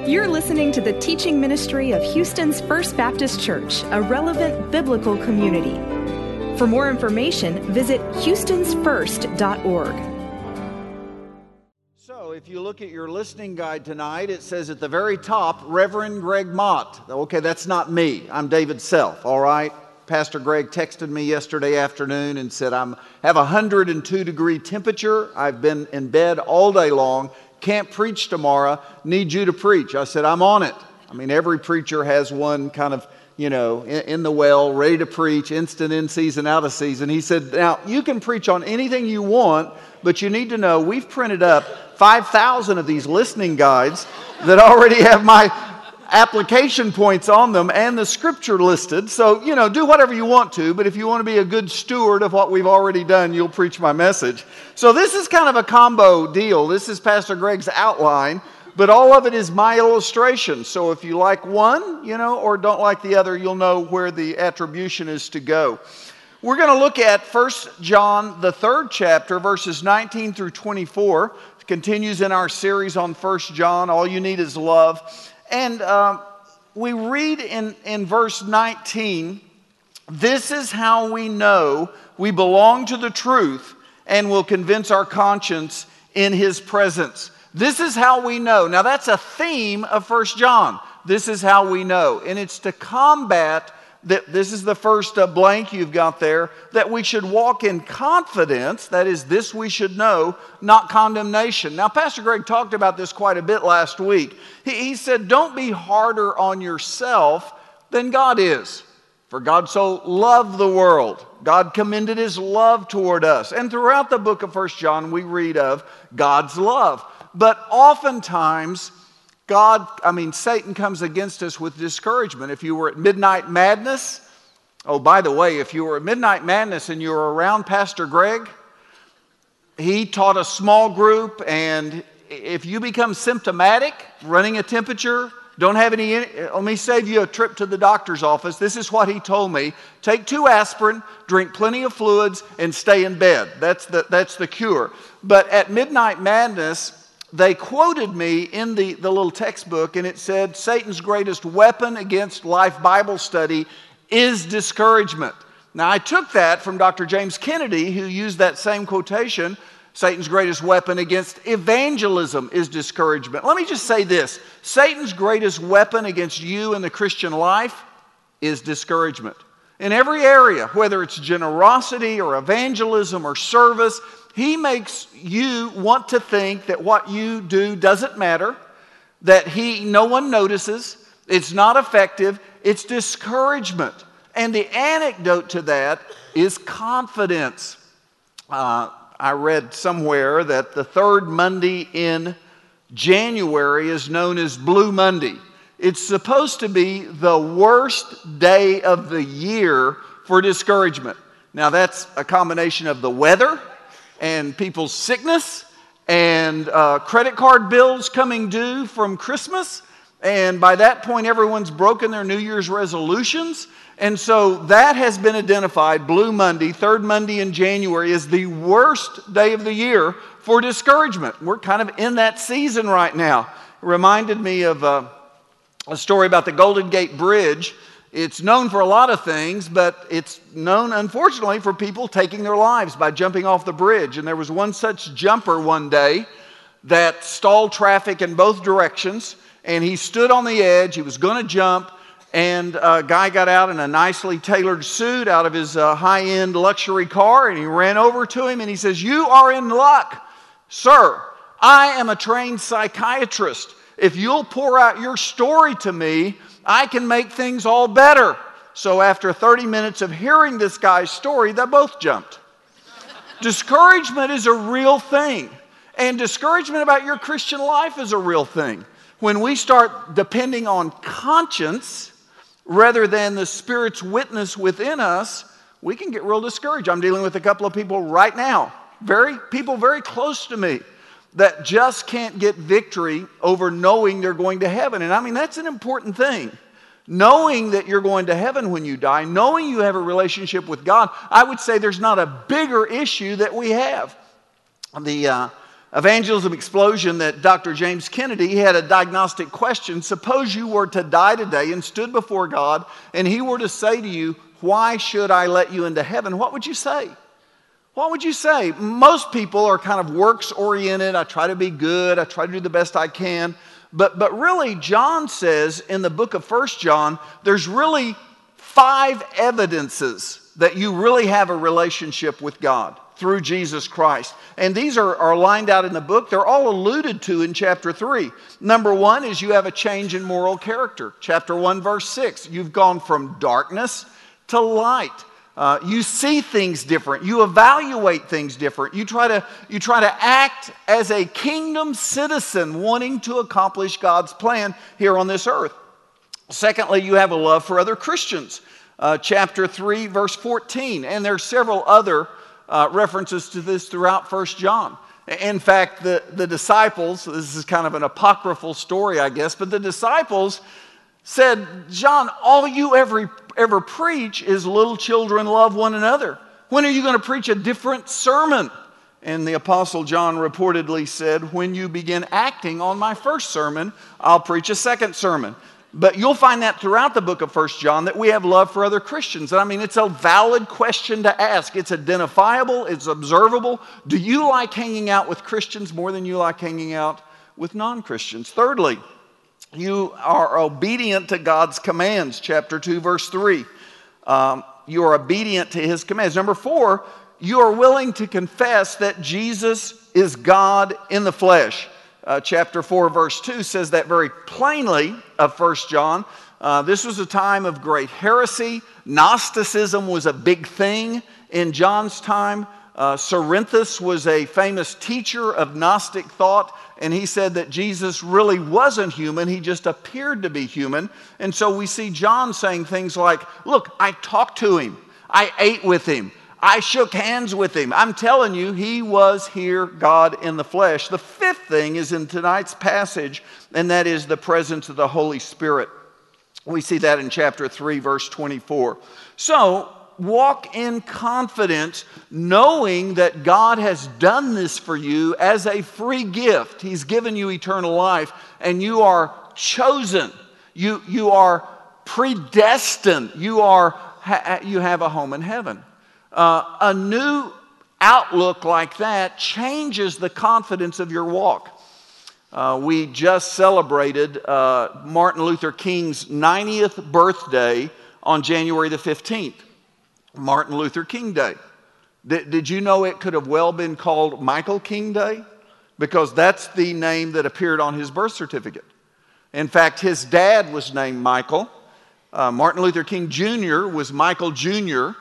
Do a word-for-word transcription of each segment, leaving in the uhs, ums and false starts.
You're listening to the teaching ministry of Houston's First Baptist Church, a relevant biblical community. For more information, visit houstons first dot org. So, if you look at your listening guide tonight, it says at the very top, Reverend Greg Mott. Okay, that's not me. I'm David Self, all right? Pastor Greg texted me yesterday afternoon and said, I have a one hundred two degree temperature. I've been in bed all day long. Can't preach tomorrow. Need you to preach. I said, I'm on it. I mean, every preacher has one kind of, you know, in, in the well, ready to preach, instant in season, out of season. He said, now, you can preach on anything you want, but you need to know we've printed up five thousand of these listening guides that already have my application points on them and the scripture listed. So, you know, do whatever you want to, but if you want to be a good steward of what we've already done, you'll preach my message. So this is kind of a combo deal. This is Pastor Greg's outline, but all of it is my illustration. So if you like one, you know, or don't like the other, you'll know where the attribution is to go. We're going to look at First John, the third chapter, verses nineteen through twenty-four. It continues in our series on First John, All You Need Is Love. And uh, we read in, in verse nineteen, this is how we know we belong to the truth and will convince our conscience in His presence. This is how we know. Now that's a theme of First John. This is how we know. And it's to combat that, this is the first uh, blank you've got there, that we should walk in confidence, that is, this we should know, not condemnation. Now, Pastor Greg talked about this quite a bit last week. He, he said, don't be harder on yourself than God is. For God so loved the world. God commended His love toward us. And throughout the book of First John, we read of God's love. But oftentimes, God, I mean, Satan comes against us with discouragement. If you were at Midnight Madness, oh, by the way, if you were at Midnight Madness and you were around Pastor Greg, he taught a small group, and if you become symptomatic, running a temperature, don't have any, let me save you a trip to the doctor's office. This is what he told me. Take two aspirin, drink plenty of fluids, and stay in bed. That's the, that's the cure. But at Midnight Madness, they quoted me in the, the little textbook, and it said, Satan's greatest weapon against Life Bible Study is discouragement. Now, I took that from Doctor James Kennedy, who used that same quotation. Satan's greatest weapon against evangelism is discouragement. Let me just say this. Satan's greatest weapon against you in the Christian life is discouragement. In every area, whether it's generosity or evangelism or service, he makes you want to think that what you do doesn't matter, that he no one notices, it's not effective, it's discouragement. And the antidote to that is confidence. Uh, I read somewhere that the third Monday in January is known as Blue Monday. It's supposed to be the worst day of the year for discouragement. Now that's a combination of the weather and people's sickness, and uh, credit card bills coming due from Christmas. And by that point, everyone's broken their New Year's resolutions. And so that has been identified, Blue Monday, third Monday in January, as the worst day of the year for discouragement. We're kind of in that season right now. It reminded me of uh, a story about the Golden Gate Bridge. It's known for a lot of things, but it's known, unfortunately, for people taking their lives by jumping off the bridge. And there was one such jumper one day that stalled traffic in both directions, and he stood on the edge. He was going to jump, and a guy got out in a nicely tailored suit out of his uh, high-end luxury car, and he ran over to him, and he says, "You are in luck, sir. I am a trained psychiatrist. If you'll pour out your story to me, I can make things all better." So after thirty minutes of hearing this guy's story, they both jumped. Discouragement is a real thing. And discouragement about your Christian life is a real thing. When we start depending on conscience rather than the Spirit's witness within us, we can get real discouraged. I'm dealing with a couple of people right now, very people very close to me, that just can't get victory over knowing they're going to heaven. And I mean, that's an important thing. Knowing that you're going to heaven when you die, knowing you have a relationship with God, I would say there's not a bigger issue that we have. The uh, Evangelism Explosion that Doctor James Kennedy, he had a diagnostic question. Suppose you were to die today and stood before God and he were to say to you, why should I let you into heaven? What would you say? What would you say? Most people are kind of works-oriented. I try to be good. I try to do the best I can. But, but really, John says in the book of First John, there's really five evidences that you really have a relationship with God through Jesus Christ. And these are, are lined out in the book. They're all alluded to in chapter three. Number one is you have a change in moral character. Chapter one, verse six, you've gone from darkness to light. Uh, you see things different. You evaluate things different. You try to, you try to act as a kingdom citizen wanting to accomplish God's plan here on this earth. Secondly, you have a love for other Christians. Uh, chapter three, verse fourteen. And there are several other uh, references to this throughout First John. In fact, the, the disciples, this is kind of an apocryphal story, I guess, but the disciples said, John, all you ever, ever preach is little children love one another. When are you going to preach a different sermon? And the Apostle John reportedly said, when you begin acting on my first sermon, I'll preach a second sermon. But you'll find that throughout the book of First John that we have love for other Christians. And I mean, it's a valid question to ask. It's identifiable. It's observable. Do you like hanging out with Christians more than you like hanging out with non-Christians? Thirdly, you are obedient to God's commands. Chapter two, verse three. Um, you are obedient to His commands. Number four, you are willing to confess that Jesus is God in the flesh. Uh, chapter four, verse two says that very plainly of First John. Uh, this was a time of great heresy. Gnosticism was a big thing in John's time. Uh, Cerinthus was a famous teacher of Gnostic thought, and he said that Jesus really wasn't human. He just appeared to be human. And so we see John saying things like, look, I talked to him. I ate with him. I shook hands with him. I'm telling you, he was here, God in the flesh. The fifth thing is in tonight's passage, and that is the presence of the Holy Spirit. We see that in chapter three, verse twenty-four. So, walk in confidence, knowing that God has done this for you as a free gift. He's given you eternal life, and you are chosen. You, you are predestined. You, are, you have a home in heaven. Uh, a new outlook like that changes the confidence of your walk. Uh, we just celebrated uh, Martin Luther King's ninetieth birthday on January the fifteenth. Martin Luther King Day. D- did you know it could have well been called Michael King Day? Because that's the name that appeared on his birth certificate. In fact, his dad was named Michael. Uh, Martin Luther King Junior was Michael Junior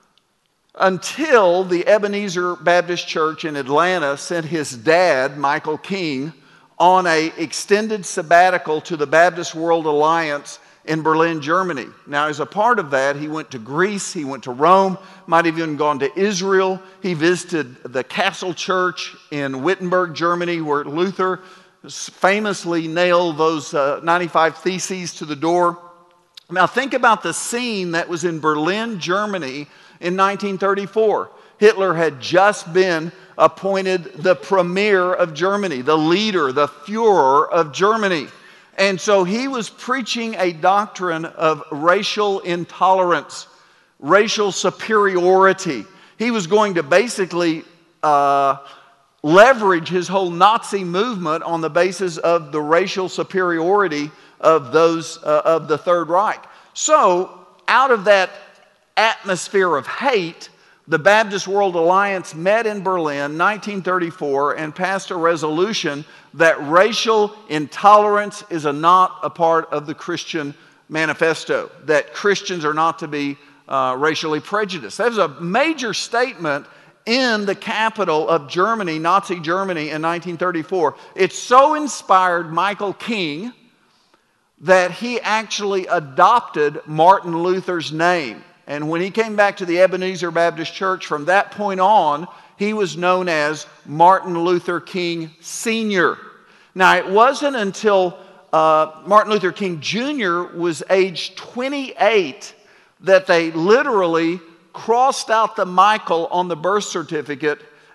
until the Ebenezer Baptist Church in Atlanta sent his dad, Michael King, on an extended sabbatical to the Baptist World Alliance in Berlin, Germany. Now, as a part of that, he went to Greece, he went to Rome, might have even gone to Israel. He visited the Castle Church in Wittenberg, Germany, where Luther famously nailed those uh, ninety-five Theses to the door. Now, think about the scene that was in Berlin, Germany in nineteen thirty-four. Hitler had just been appointed the premier of Germany, the leader, the Führer of Germany. And so he was preaching a doctrine of racial intolerance, racial superiority. He was going to basically uh, leverage his whole Nazi movement on the basis of the racial superiority of those uh, of the Third Reich. So, out of that atmosphere of hate, the Baptist World Alliance met in Berlin, nineteen thirty-four, and passed a resolution that racial intolerance is a not a part of the Christian manifesto, that Christians are not to be uh, racially prejudiced. That was a major statement in the capital of Germany, Nazi Germany, in nineteen thirty-four. It so inspired Michael King that he actually adopted Martin Luther's name. And when he came back to the Ebenezer Baptist Church, from that point on, he was known as Martin Luther King Senior Now, it wasn't until uh, Martin Luther King Junior was age twenty-eight that they literally crossed out the Michael on the birth certificate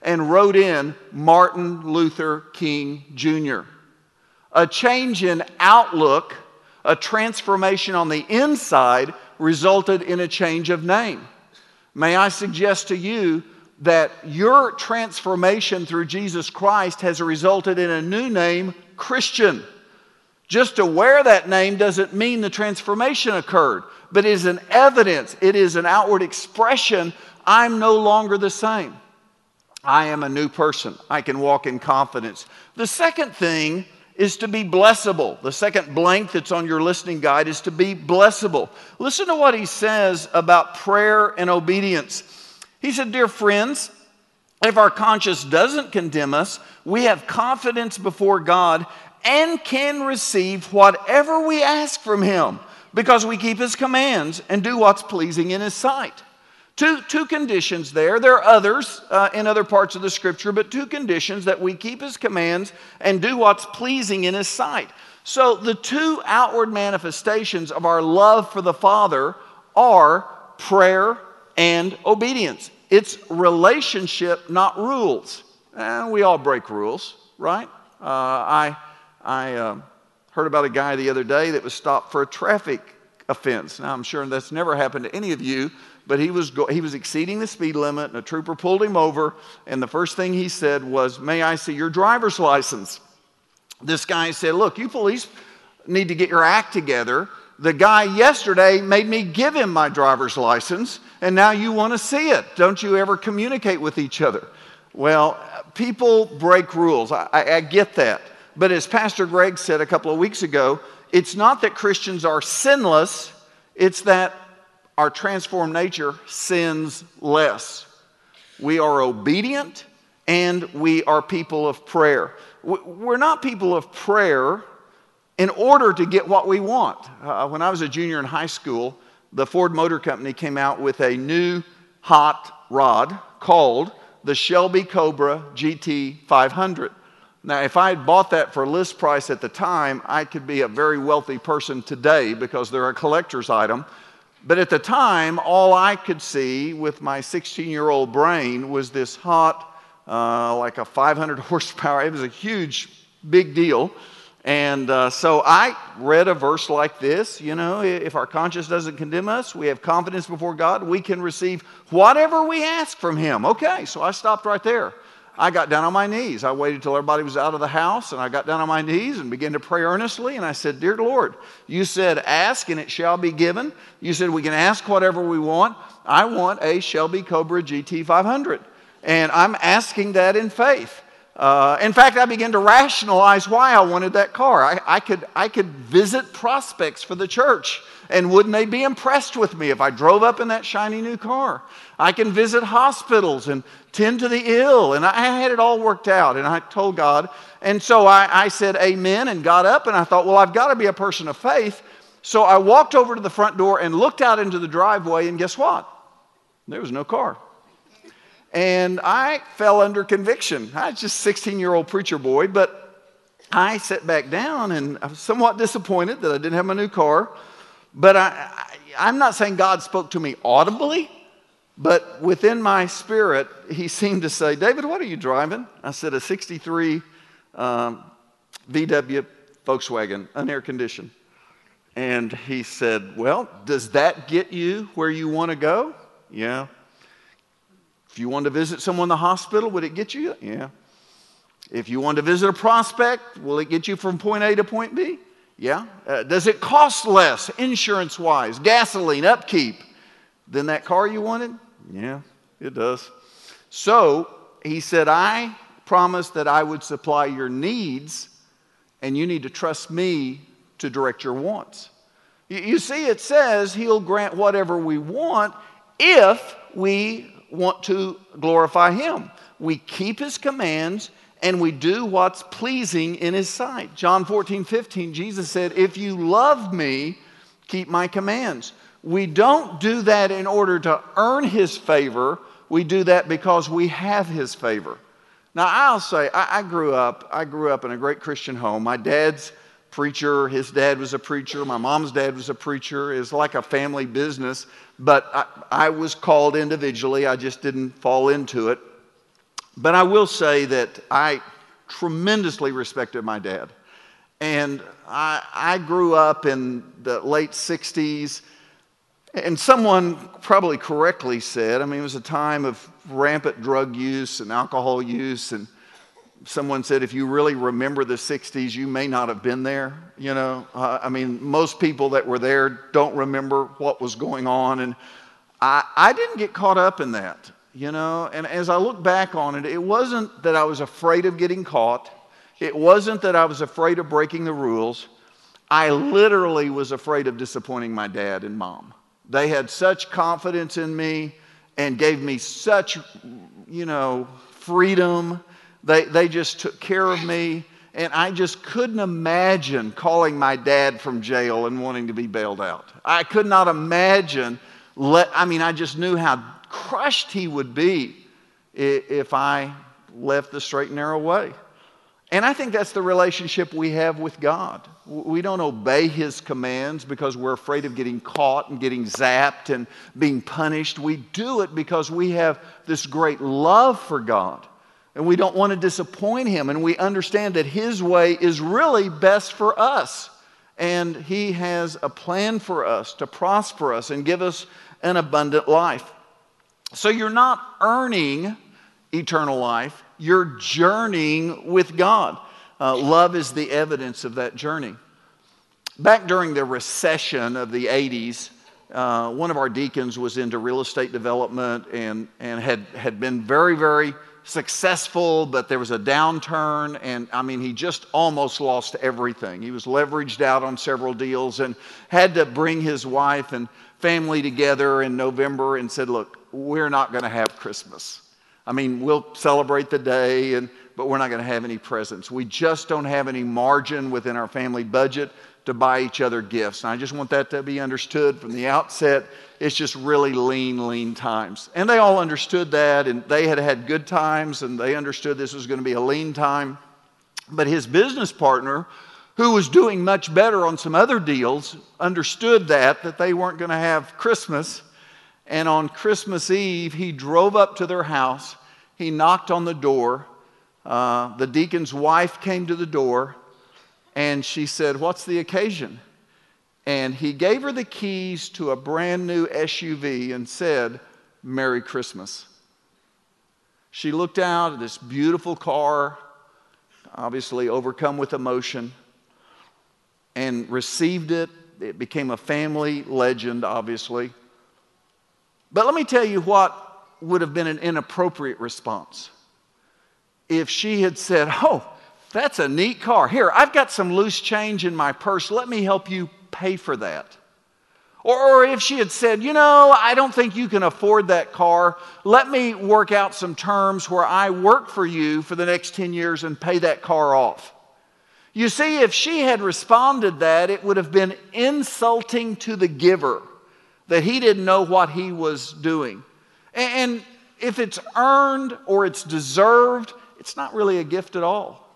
and wrote in Martin Luther King Junior A change in outlook, a transformation on the inside, resulted in a change of name. May I suggest to you that your transformation through Jesus Christ has resulted in a new name, Christian. Just to wear that name doesn't mean the transformation occurred, but it is an evidence, it is an outward expression. I'm no longer the same. I am a new person. I can walk in confidence. The second thing is to be blessable. The second blank that's on your listening guide is to be blessable. Listen to what he says about prayer and obedience. He said, dear friends, if our conscience doesn't condemn us, we have confidence before God and can receive whatever we ask from Him because we keep His commands and do what's pleasing in His sight. Two, two conditions there. There are others uh, in other parts of the Scripture, but two conditions: that we keep His commands and do what's pleasing in His sight. So the two outward manifestations of our love for the Father are prayer and obedience. It's relationship, not rules. Eh, we all break rules, right? Uh, I, I uh, heard about a guy the other day that was stopped for a traffic offense. Now, I'm sure that's never happened to any of you, but he was go- he was exceeding the speed limit, and a trooper pulled him over, and the first thing he said was, "May I see your driver's license?" This guy said, "Look, you police need to get your act together. The guy yesterday made me give him my driver's license, and now you want to see it. Don't you ever communicate with each other?" Well, people break rules. I, I, I get that. But as Pastor Greg said a couple of weeks ago, it's not that Christians are sinless, it's that our transformed nature sins less. We are obedient and we are people of prayer. We're not people of prayer in order to get what we want. Uh, when I was a junior in high school, the Ford Motor Company came out with a new hot rod called the Shelby Cobra G T five hundred. Now, if I had bought that for list price at the time, I could be a very wealthy person today because they're a collector's item. But at the time, all I could see with my sixteen-year-old brain was this hot, uh, like a five hundred horsepower. It was a huge, big deal. And uh, so I read a verse like this, you know, if our conscience doesn't condemn us, we have confidence before God, we can receive whatever we ask from Him. Okay, so I stopped right there. I got down on my knees. I waited till everybody was out of the house, and I got down on my knees and began to pray earnestly. And I said, "Dear Lord, you said ask and it shall be given. You said we can ask whatever we want. I want a Shelby Cobra G T five hundred. And I'm asking that in faith." Uh, in fact, I began to rationalize why I wanted that car. I, I could, I could visit prospects for the church, and wouldn't they be impressed with me if I drove up in that shiny new car? I can visit hospitals and tend to the ill, and I had it all worked out, and I told God. And so I, I said amen and got up, and I thought, well, I've got to be a person of faith. So I walked over to the front door and looked out into the driveway, and guess what? There was no car. And I fell under conviction. I was just a sixteen-year-old preacher boy, but I sat back down, and I was somewhat disappointed that I didn't have my new car. But I, I, I'm not saying God spoke to me audibly, but within my spirit, He seemed to say, "David, what are you driving?" I said, "A sixty-three um, V W Volkswagen, unair conditioned." And He said, "Well, does that get you where you want to go?" "Yeah." "If you want to visit someone in the hospital, would it get you?" "Yeah." "If you want to visit a prospect, will it get you from point A to point B?" "Yeah." Uh, "does it cost less, insurance-wise, gasoline, upkeep, than that car you wanted?" "Yeah, it does." So He said, "I promised that I would supply your needs, and you need to trust me to direct your wants." You, you see, it says He'll grant whatever we want if we want to glorify Him. We keep His commands and we do what's pleasing in His sight. John fourteen fifteen, Jesus said, "If you love me, keep my commands." We don't do that in order to earn His favor. We do that because we have His favor. Now, I'll say, I, I grew up, I grew up in a great Christian home. My dad's preacher, his dad was a preacher, my mom's dad was a preacher. It was like a family business, but I, I was called individually. I just didn't fall into it. But I will say that I tremendously respected my dad. And I, I grew up in the late sixties, and someone probably correctly said, I mean, it was a time of rampant drug use and alcohol use, and someone said, if you really remember the sixties, you may not have been there, you know. Uh, I mean, most people that were there don't remember what was going on, and I, I didn't get caught up in that, you know. And as I look back on it, it wasn't that I was afraid of getting caught. It wasn't that I was afraid of breaking the rules. I literally was afraid of disappointing my dad and mom. They had such confidence in me and gave me such, you know, freedom. They, they just took care of me. And I just couldn't imagine calling my dad from jail and wanting to be bailed out. I could not imagine, let, I mean, I just knew how crushed he would be if I left the straight and narrow way. And I think that's the relationship we have with God. We don't obey His commands because we're afraid of getting caught and getting zapped and being punished. We do it because we have this great love for God. And we don't want to disappoint Him. And we understand that His way is really best for us. And He has a plan for us to prosper us and give us an abundant life. So you're not earning eternal life. You're journeying with God. Uh, love is the evidence of that journey. Back during the recession of the eighties, uh, one of our deacons was into real estate development and, and had, had been very, very successful, but there was a downturn, and I mean, he just almost lost everything. He was leveraged out on several deals and had to bring his wife and family together in November and said, look, we're not going to have Christmas. I mean, we'll celebrate the day, and but we're not going to have any presents. We just don't have any margin within our family budget to buy each other gifts. And I just want that to be understood from the outset. It's just really lean, lean times. And they all understood that, and they had had good times, and they understood this was going to be a lean time. But his business partner, who was doing much better on some other deals, understood that, that they weren't going to have Christmas. And on Christmas Eve, he drove up to their house. He knocked on the door. Uh, the deacon's wife came to the door, and she said, "What's the occasion?" And he gave her the keys to a brand new S U V and said, "Merry Christmas." She looked out at this beautiful car, obviously overcome with emotion, and received it. It became a family legend, obviously. But let me tell you what would have been an inappropriate response. If she had said, "Oh, that's a neat car. Here, I've got some loose change in my purse. Let me help you pay for that." Or, or if she had said, "You know, I don't think you can afford that car. Let me work out some terms where I work for you for the next ten years and pay that car off." You see, if she had responded that, it would have been insulting to the giver that he didn't know what he was doing. And if it's earned or it's deserved, it's not really a gift at all.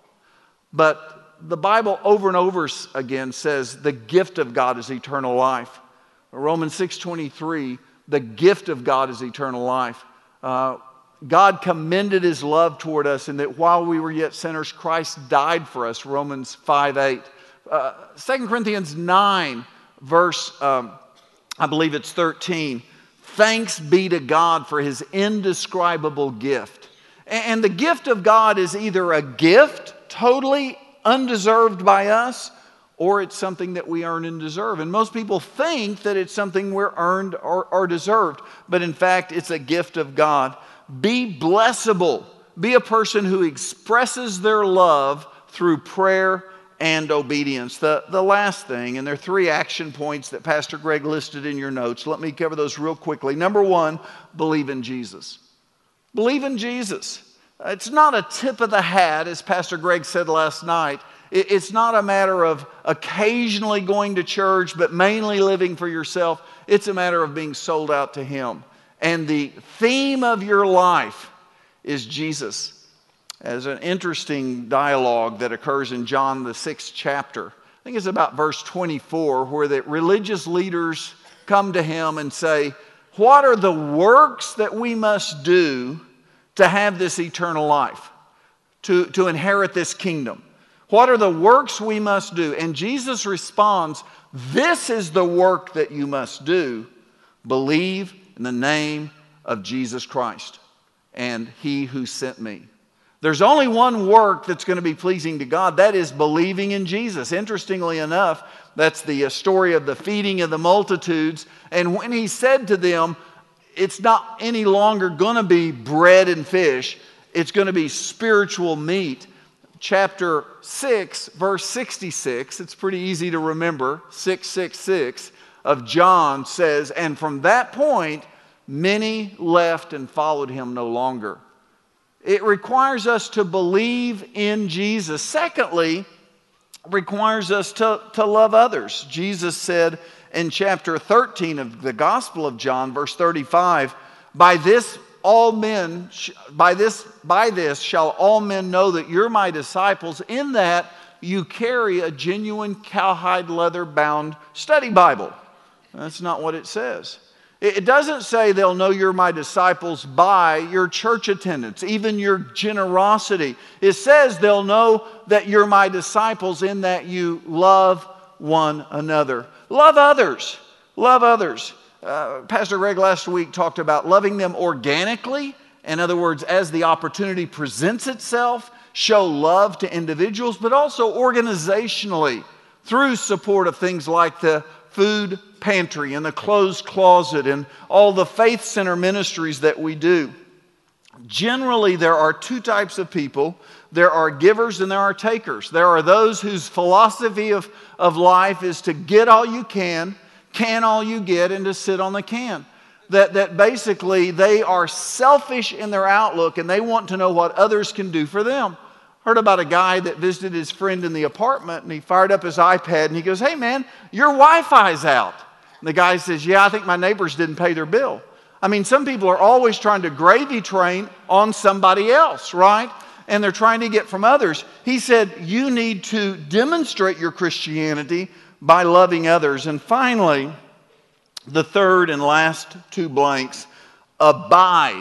But the Bible over and over again says the gift of God is eternal life. Romans six twenty-three, the gift of God is eternal life. Uh, God commended His love toward us in that while we were yet sinners, Christ died for us, Romans five eight. Uh, Second Corinthians nine, verse, um, I believe it's thirteen. Thanks be to God for His indescribable gift. And the gift of God is either a gift, totally undeserved by us, or it's something that we earn and deserve. And most people think that it's something we're earned or, or deserved. But in fact, it's a gift of God. Be blessable. Be a person who expresses their love through prayer and obedience. The, the last thing, and there are three action points that Pastor Greg listed in your notes. Let me cover those real quickly. Number one, believe in Jesus. Believe in Jesus. It's not a tip of the hat, as Pastor Greg said last night. It's not a matter of occasionally going to church, but mainly living for yourself. It's a matter of being sold out to Him. And the theme of your life is Jesus. As an interesting dialogue that occurs in John, the sixth chapter. I think it's about verse twenty-four, where the religious leaders come to Him and say, "What are the works that we must do to have this eternal life, to, to inherit this kingdom? What are the works we must do? And Jesus responds, this is the work that you must do. Believe in the name of Jesus Christ and He who sent me. There's only one work that's going to be pleasing to God. That is believing in Jesus. Interestingly enough, that's the story of the feeding of the multitudes. And when He said to them, it's not any longer going to be bread and fish. It's going to be spiritual meat. Chapter six, verse sixty-six, it's pretty easy to remember, six six six of John says, and from that point, many left and followed Him no longer. It requires us to believe in Jesus. Secondly, it requires us to, to love others. Jesus said in chapter thirteen of the Gospel of John, verse thirty-five, by this all men, by this, by this shall all men know that you're my disciples, in that you carry a genuine cowhide leather bound study Bible. That's not what it says. It doesn't say they'll know you're my disciples by your church attendance, even your generosity. It says they'll know that you're my disciples in that you love one another. Love others. Love others. Uh, Pastor Greg last week talked about loving them organically. In other words, as the opportunity presents itself, show love to individuals, but also organizationally through support of things like the food pantry and the clothes closet and all the faith center ministries that we do. Generally, there are two types of people. There are givers and there are takers. There are those whose philosophy of, of life is to get all you can, can all you get, and to sit on the can. That, that basically they are selfish in their outlook and they want to know what others can do for them. Heard about a guy that visited his friend in the apartment and he fired up his iPad and he goes, hey man, your Wi-Fi's out. And the guy says, yeah, I think my neighbors didn't pay their bill. I mean, some people are always trying to gravy train on somebody else, right? And they're trying to get from others. He said, you need to demonstrate your Christianity by loving others. And finally, the third and last two blanks, abide.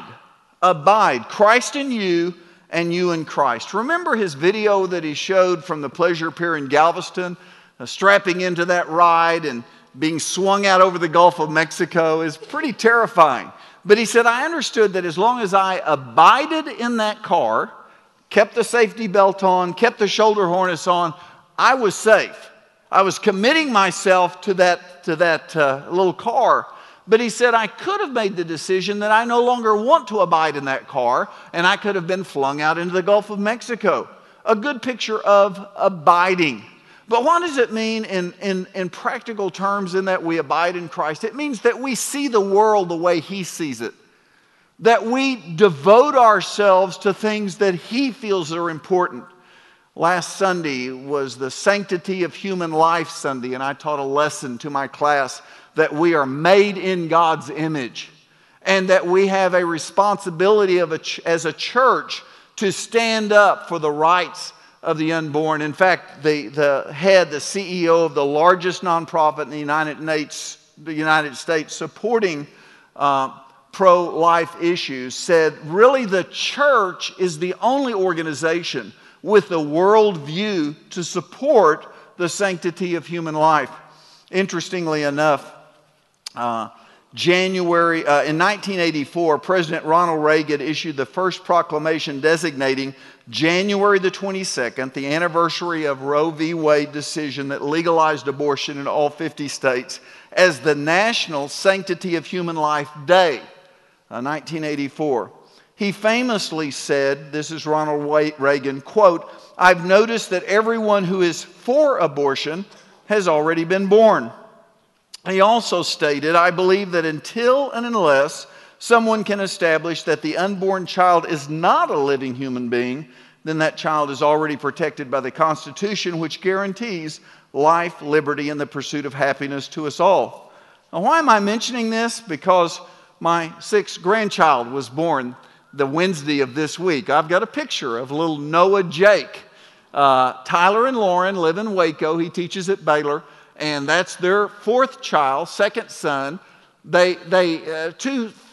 Abide. Christ in you and you in Christ. Remember his video that he showed from the Pleasure Pier in Galveston, uh, strapping into that ride and being swung out over the Gulf of Mexico is pretty terrifying. But he said, I understood that as long as I abided in that car, kept the safety belt on, kept the shoulder harness on, I was safe. I was committing myself to that, to that uh, little car. But he said, I could have made the decision that I no longer want to abide in that car, and I could have been flung out into the Gulf of Mexico. A good picture of abiding. But what does it mean in, in, in practical terms in that we abide in Christ? It means that we see the world the way He sees it. That we devote ourselves to things that He feels are important. Last Sunday was the Sanctity of Human Life Sunday, and I taught a lesson to my class that we are made in God's image and that we have a responsibility of a ch- as a church to stand up for the rights of the unborn. In fact, the, the head, the C E O of the largest nonprofit in the United States, the United States supporting uh, pro-life issues, said really the church is the only organization with the world view to support the sanctity of human life. Interestingly enough, uh, January uh, in nineteen eighty-four, President Ronald Reagan issued the first proclamation designating January the twenty-second, the anniversary of Roe v. Wade decision that legalized abortion in all fifty states, as the National Sanctity of Human Life Day, uh, nineteen eighty-four. He famously said, this is Ronald Reagan, quote, I've noticed that everyone who is for abortion has already been born. He also stated, I believe that until and unless someone can establish that the unborn child is not a living human being, then that child is already protected by the Constitution, which guarantees life, liberty, and the pursuit of happiness to us all. Now, why am I mentioning this? Because my sixth grandchild was born the Wednesday of this week. I've got a picture of little Noah Jake. Uh, Tyler and Lauren live in Waco. He teaches at Baylor. And that's their fourth child, second son. They, they, uh, two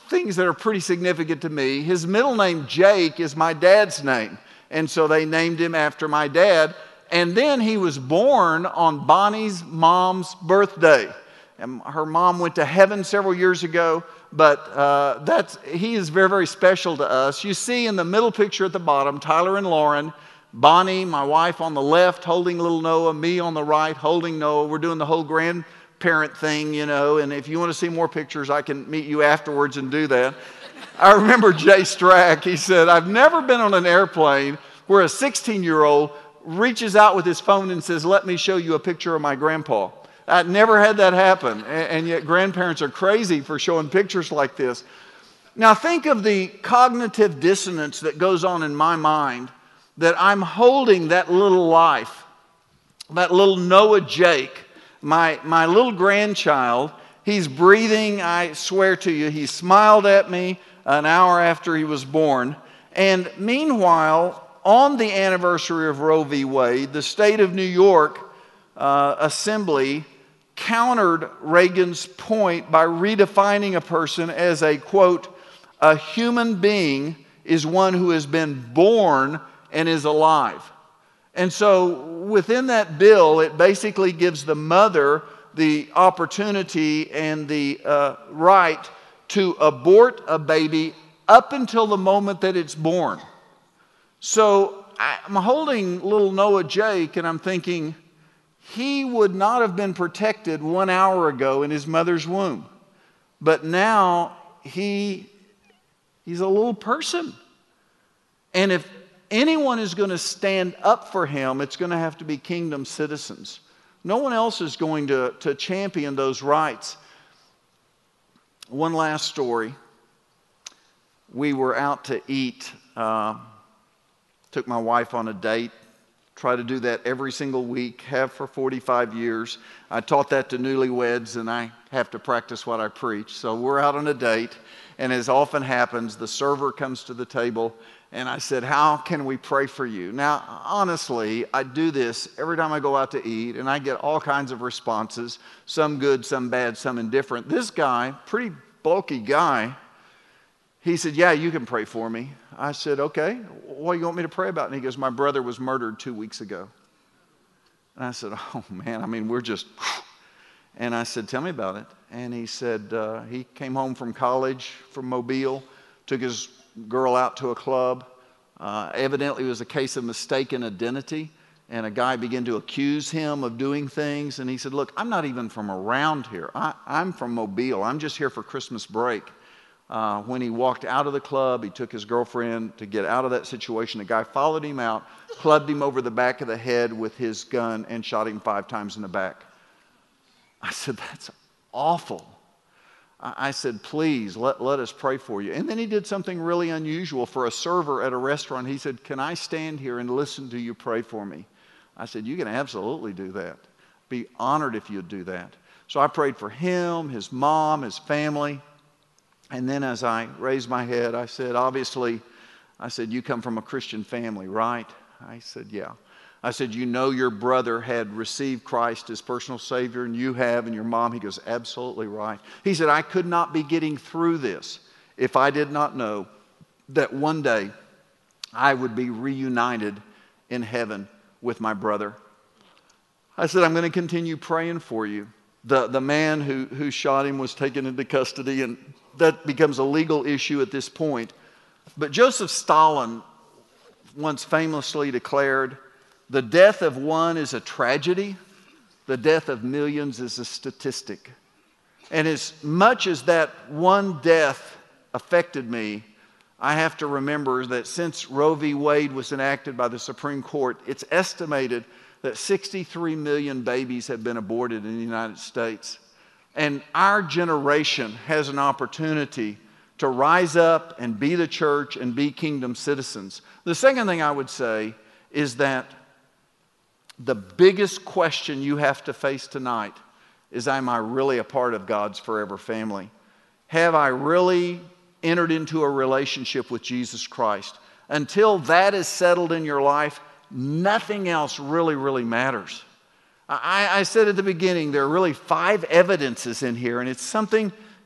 things that are pretty significant to me. His middle name, Jake, is my dad's name. And so they named him after my dad. And then he was born on Bonnie's mom's birthday. And her mom went to heaven several years ago. But uh, that's, he is very, very special to us. You see in the middle picture at the bottom, Tyler and Lauren, Bonnie, my wife, on the left holding little Noah, me on the right holding Noah. We're doing the whole grandparent thing, you know, and if you want to see more pictures, I can meet you afterwards and do that. I remember Jay Strack, he said, I've never been on an airplane where a sixteen-year-old reaches out with his phone and says, let me show you a picture of my grandpa. I never had that happen, and yet grandparents are crazy for showing pictures like this. Now think of the cognitive dissonance that goes on in my mind, that I'm holding that little life, that little Noah Jake, my, my little grandchild. He's breathing, I swear to you. He smiled at me an hour after he was born. And meanwhile, on the anniversary of Roe v. Wade, the state of New York uh, Assembly countered Reagan's point by redefining a person as a, quote, a human being is one who has been born and is alive. And so within that bill, it basically gives the mother the opportunity and the uh, right to abort a baby up until the moment that it's born. So I'm holding little Noah Jake and I'm thinking, he would not have been protected one hour ago in his mother's womb. But now he, he's a little person. And if anyone is going to stand up for him, it's going to have to be kingdom citizens. No one else is going to, to champion those rights. One last story. We were out to eat. Uh, took my wife on a date. Try to do that every single week, have for forty-five years. I taught that to newlyweds, and I have to practice what I preach. So we're out on a date, and as often happens, the server comes to the table, and I said, how can we pray for you? Now, honestly, I do this every time I go out to eat, and I get all kinds of responses, some good, some bad, some indifferent. This guy, pretty bulky guy, he said, yeah, you can pray for me. I said, okay, what do you want me to pray about? And he goes, my brother was murdered two weeks ago. And I said, oh man, I mean, we're just, and I said, tell me about it. And he said, uh, he came home from college from Mobile, took his girl out to a club. Uh, evidently it was a case of mistaken identity. And a guy began to accuse him of doing things. And he said, look, I'm not even from around here. I, I'm from Mobile. I'm just here for Christmas break. Uh, when he walked out of the club, he took his girlfriend to get out of that situation. The guy followed him out, clubbed him over the back of the head with his gun, and shot him five times in the back. I said, that's awful. I, I said, please, let, let us pray for you. And then he did something really unusual for a server at a restaurant. He said, can I stand here and listen to you pray for me? I said, you can absolutely do that. Be honored if you'd do that. So I prayed for him, his mom, his family. And then as I raised my head, I said, obviously, I said, you come from a Christian family, right? I said, yeah. I said, you know your brother had received Christ as personal Savior, and you have, and your mom. He goes, absolutely right. He said, I could not be getting through this if I did not know that one day I would be reunited in heaven with my brother. I said, I'm going to continue praying for you. The, the man who, who shot him was taken into custody, and that becomes a legal issue at this point. But Joseph Stalin once famously declared, the death of one is a tragedy, the death of millions is a statistic. And as much as that one death affected me, I have to remember that since Roe v. Wade was enacted by the Supreme Court, it's estimated that sixty-three million babies have been aborted in the United States. And our generation has an opportunity to rise up and be the church and be kingdom citizens. The second thing I would say is that the biggest question you have to face tonight is, am I really a part of God's forever family? Have I really entered into a relationship with Jesus Christ? Until that is settled in your life, nothing else really, really matters. I, I said at the beginning, there are really five evidences in here, and it's something,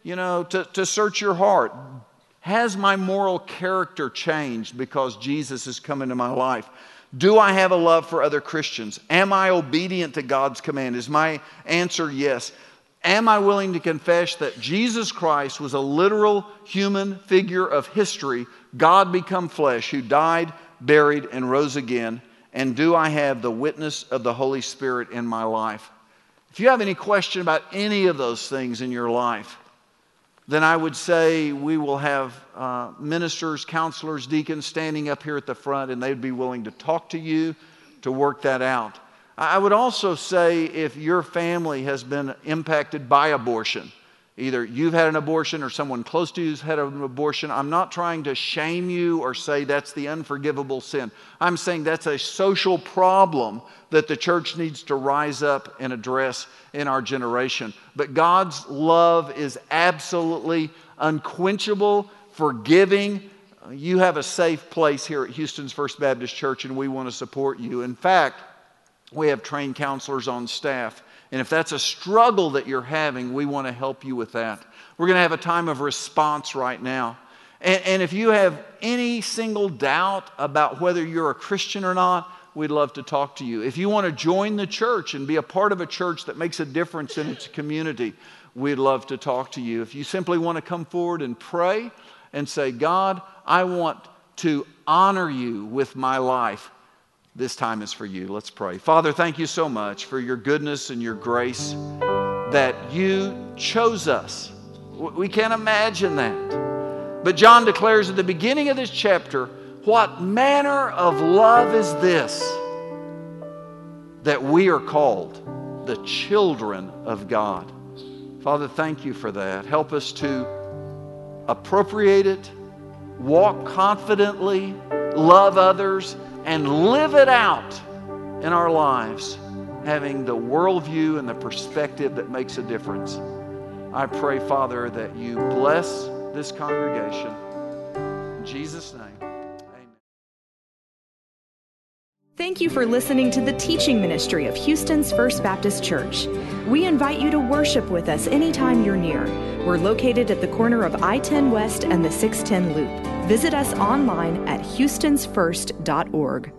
you know, to, to search your heart. Has my moral character changed because Jesus has come into my life? Do I have a love for other Christians? Am I obedient to God's command? Is my answer yes? Am I willing to confess that Jesus Christ was a literal human figure of history, God become flesh, who died, buried, and rose again? And do I have the witness of the Holy Spirit in my life? If you have any question about any of those things in your life, then I would say we will have uh, ministers, counselors, deacons standing up here at the front, and they'd be willing to talk to you to work that out. I would also say if your family has been impacted by abortion, either you've had an abortion or someone close to you's had an abortion, I'm not trying to shame you or say that's the unforgivable sin. I'm saying that's a social problem that the church needs to rise up and address in our generation. But God's love is absolutely unquenchable, forgiving. You have a safe place here at Houston's First Baptist Church, and we want to support you. In fact, we have trained counselors on staff. And if that's a struggle that you're having, we want to help you with that. We're going to have a time of response right now. And, and if you have any single doubt about whether you're a Christian or not, we'd love to talk to you. If you want to join the church and be a part of a church that makes a difference in its community, we'd love to talk to you. If you simply want to come forward and pray and say, God, I want to honor you with my life, this time is for you. Let's pray. Father, thank you so much for your goodness and your grace that you chose us. We can't imagine that. But John declares at the beginning of this chapter, what manner of love is this that we are called the children of God? Father, thank you for that. Help us to appropriate it, walk confidently, love others, and live it out in our lives, having the worldview and the perspective that makes a difference. I pray, Father, that you bless this congregation. In Jesus' name, amen. Thank you for listening to the teaching ministry of Houston's First Baptist Church. We invite you to worship with us anytime you're near. We're located at the corner of I ten West and the six ten Loop. Visit us online at houstons first dot org.